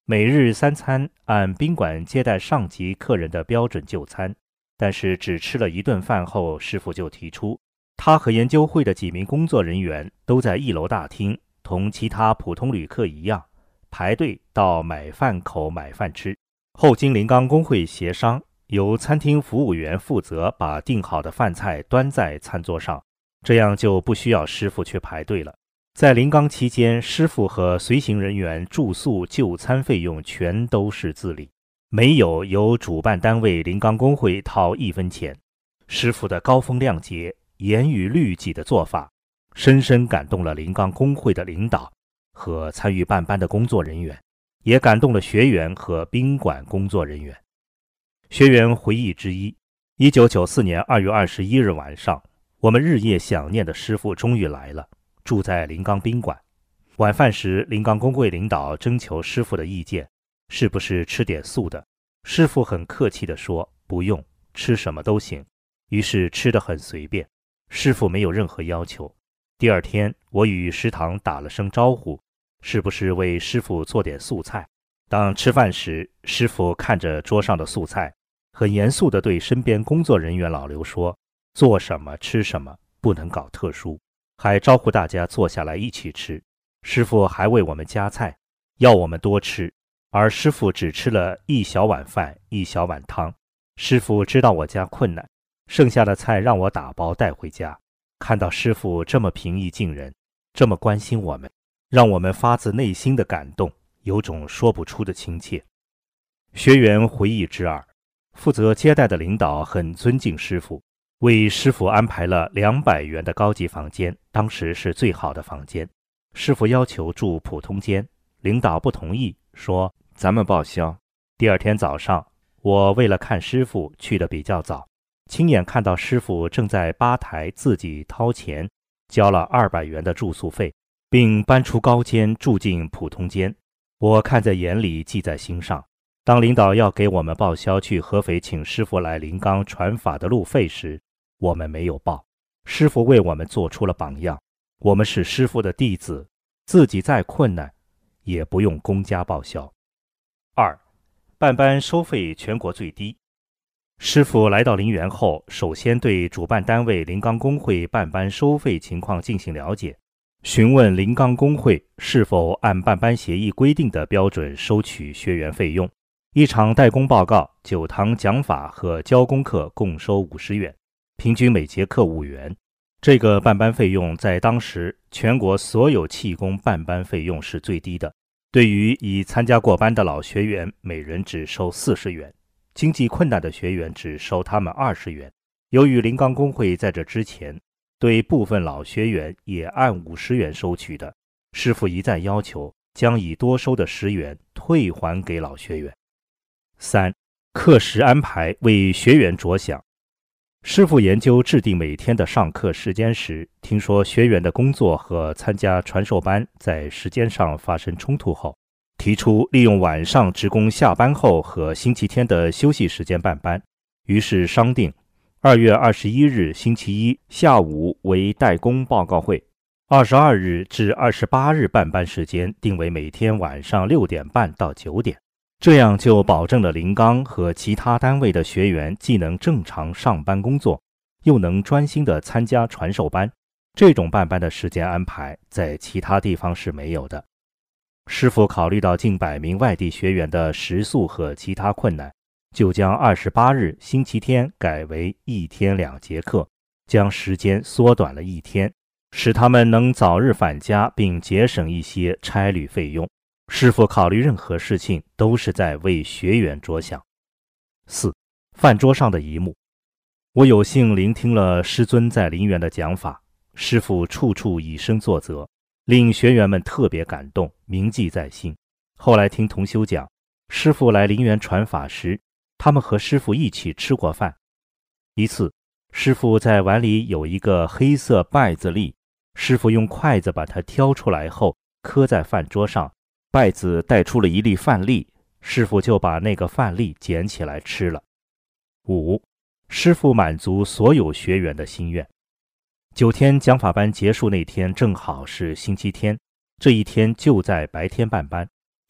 每日3餐按宾馆接待上级客人的标准就餐，但是只吃了1顿饭后，师傅就提出，他和研究会的几名工作人员都在1楼大厅，同其他普通旅客一样，排队到买饭口买饭吃。后经临钢工会协商，由餐厅服务员负责把订好的饭菜端在餐桌上，这样就不需要师傅去排队了。在临钢期间，师傅和随行人员住宿就餐费用全都是自理，没有由主办单位临钢工会掏1分钱。师傅的高风亮节、严于律己的做法，深深感动了临钢工会的领导和参与办班的工作人员，也感动了学员和宾馆工作人员。学员回忆之一：1994年2月21日晚上，我们日夜想念的师傅终于来了，住在临钢宾馆。晚饭时，临钢工会领导征求师傅的意见，是不是吃点素的？师傅很客气地说，不用，吃什么都行。于是吃得很随便，师傅没有任何要求。第二天，我与食堂打了声招呼，是不是为师傅做点素菜？当吃饭时，师傅看着桌上的素菜，很严肃地对身边工作人员老刘说，做什么吃什么，不能搞特殊，还招呼大家坐下来一起吃。师傅还为我们夹菜，要我们多吃，而师傅只吃了1小碗饭1小碗汤。师傅知道我家困难，剩下的菜让我打包带回家。看到师傅这么平易近人，这么关心我们，让我们发自内心的感动，有种说不出的亲切。学员回忆之二：负责接待的领导很尊敬师傅，为师傅安排了200元的高级房间，当时是最好的房间。师傅要求住普通间，领导不同意，说咱们报销。第二天早上，我为了看师傅去得比较早，亲眼看到师傅正在吧台自己掏钱交了200元的住宿费，并搬出高间住进普通间。我看在眼里，记在心上。当领导要给我们报销去合肥请师傅来临钢传法的路费时，我们没有报。师傅为我们做出了榜样，我们是师傅的弟子，自己再困难也不用公家报销。2. 办班收费全国最低。师傅来到临源后，首先对主办单位临钢工会办班收费情况进行了解，询问临钢工会是否按办班协议规定的标准收取学员费用。一场代工报告、9堂讲法和教功课共收50元，平均每节课5元。这个办班费用在当时全国所有气功办班费用是最低的。对于已参加过班的老学员，每人只收40元，经济困难的学员只收他们20元。由于临钢工会在这之前对部分老学员也按50元收取的，师傅一再要求将已多收的10元退还给老学员。3. 课时安排为学员着想。师傅研究制定每天的上课时间时，听说学员的工作和参加传授班在时间上发生冲突后，提出利用晚上职工下班后和星期天的休息时间办班。于是商定2月21日星期一下午为代工报告会，22日至28日办班时间定为每天晚上6点半到9点。这样就保证了临钢和其他单位的学员既能正常上班工作，又能专心地参加传授班。这种办班的时间安排在其他地方是没有的。师傅考虑到近100名外地学员的食宿和其他困难，就将28日星期天改为1天2节课，将时间缩短了1天，使他们能早日返家，并节省一些差旅费用。师傅考虑任何事情都是在为学员着想。4. 饭桌上的一幕。我有幸聆听了师尊在临源的讲法，师傅处处以身作则，令学员们特别感动，铭记在心。后来听同修讲，师傅来临源传法时，他们和师傅一起吃过饭。一次，师傅在碗里有一个黑色稗子粒，师傅用筷子把它挑出来后磕在饭桌上，稗子带出了一粒饭粒，师傅就把那个饭粒捡起来吃了。5. 师傅满足所有学员的心愿。9天讲法班结束那天正好是星期天，这一天就在白天办班，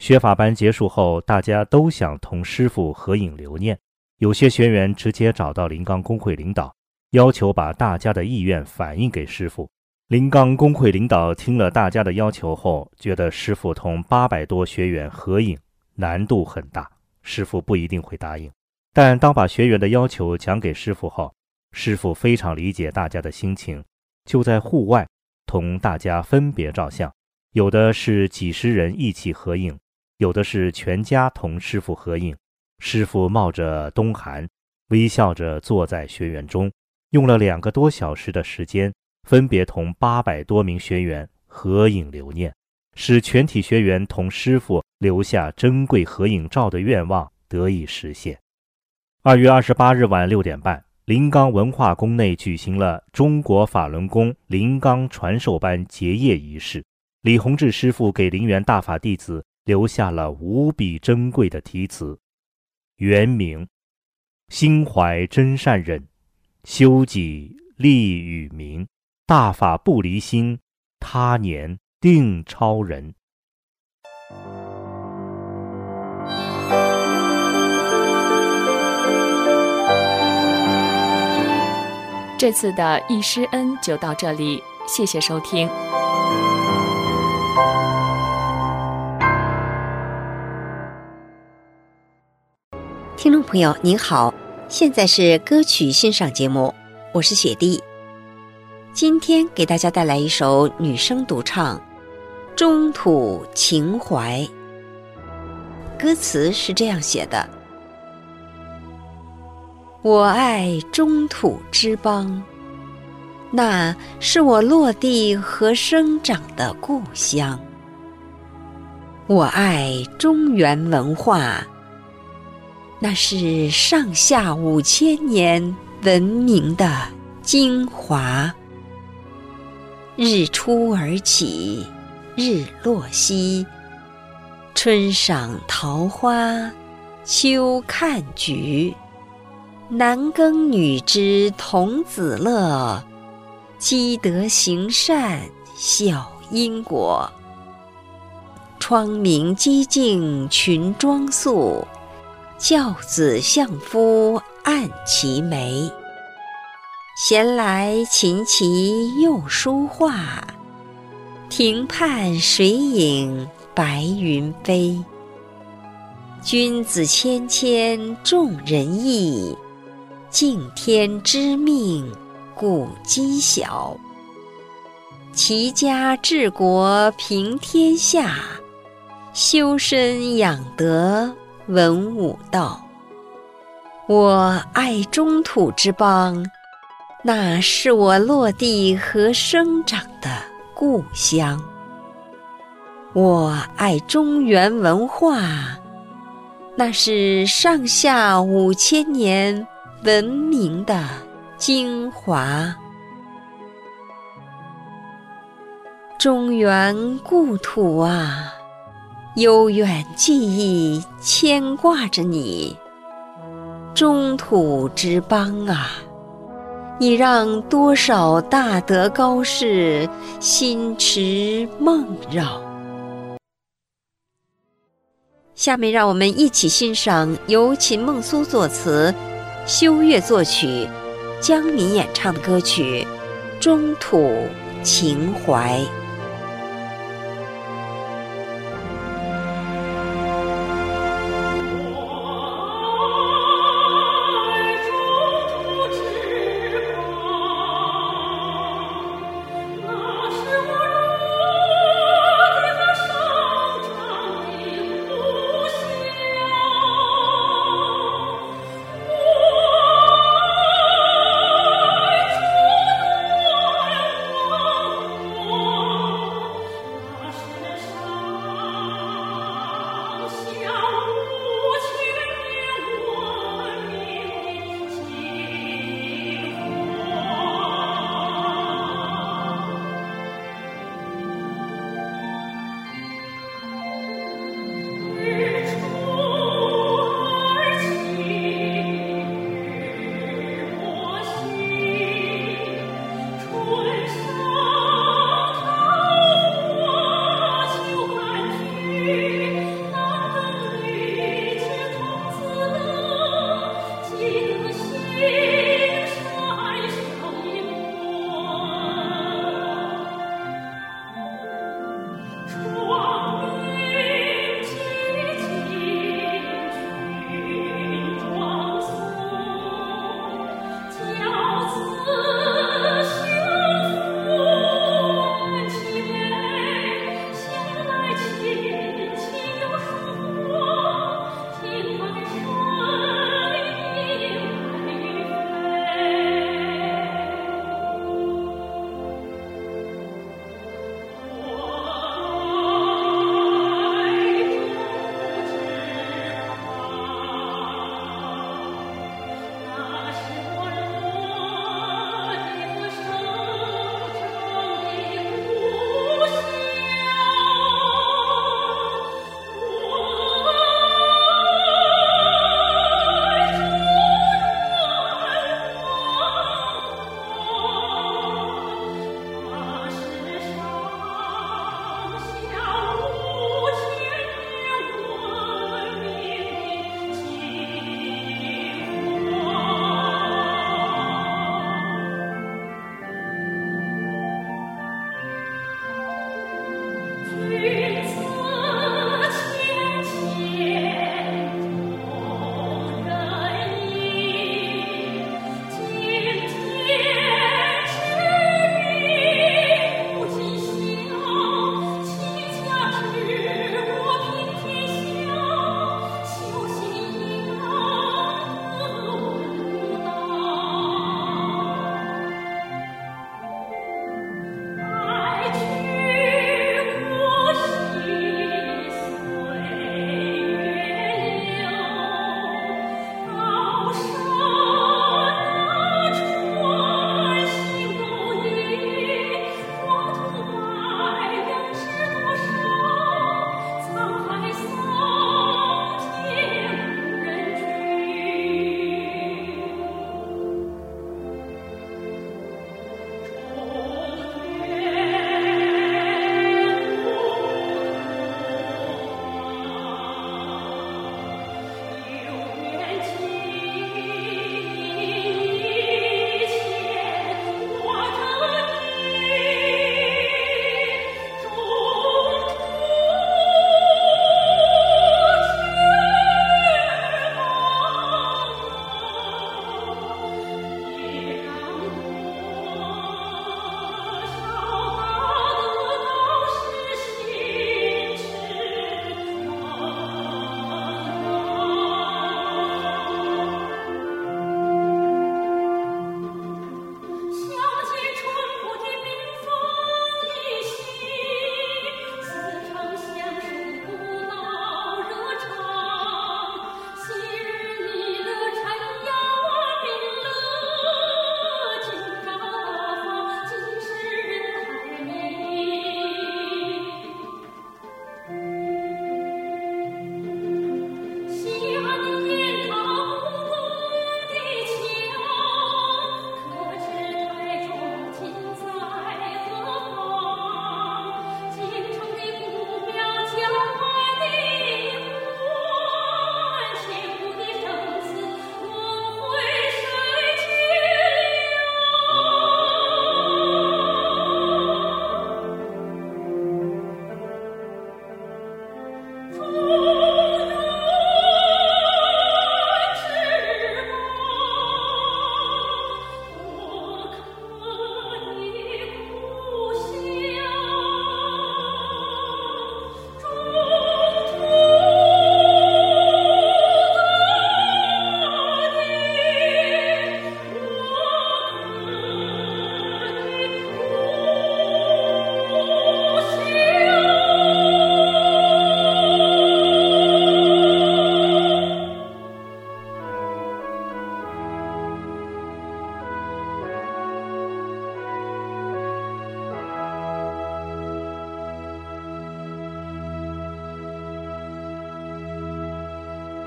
学法班结束后，大家都想同师父合影留念。有些学员直接找到临冈公会领导，要求把大家的意愿反映给师父。临冈公会领导听了大家的要求后，觉得师父同800多学员合影难度很大，师父不一定会答应。但当把学员的要求讲给师父后，师父非常理解大家的心情，就在户外同大家分别照相，有的是几十人一起合影，有的是全家同师父合影。师父冒着冬寒，微笑着坐在学员中，用了2个多小时的时间，分别同800多名学员合影留念，使全体学员同师父留下珍贵合影照的愿望得以实现。2月28日晚6点半，临冈文化宫内举行了中国法轮功临冈传授班结业仪式。李洪志师父给灵源大法弟子留下了无比珍贵的题词，原名：心怀真善忍，修己利与民，大法不离心，他年定超人。 这次的易师恩就到这里，谢谢收听。 听众朋友您好，现在是歌曲欣赏节目，我是雪莉。今天给大家带来一首女声独唱《中土情怀》，歌词是这样写的：我爱中土之邦，那是我落地和生长的故乡。我爱中原文化，那是上下5000年文明的精华。日出而起，日落西，春赏桃花，秋看菊。男耕女织童子乐，积德行善效因果。窗明几净群妆素，教子相夫按其眉。闲来琴棋又书画，庭畔水影白云飞。君子谦谦重仁义，敬天知命顾机小。齐家治国平天下，修身养德文武道。我爱中土之邦，那是我落地和生长的故乡。我爱中原文化，那是上下5000年文明的精华。中原故土啊，悠远记忆牵挂着你。中土之邦啊，你让多少大德高士心驰梦绕。下面让我们一起欣赏由秦梦苏作词，修月作曲，江民演唱的歌曲《中土情怀》。 我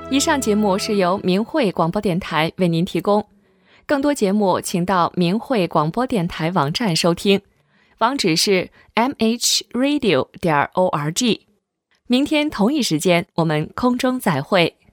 以上节目是由明慧广播电台为您提供，更多节目请到明慧广播电台网站收听，网址是 mhradio.org。明天同一时间我们空中再会。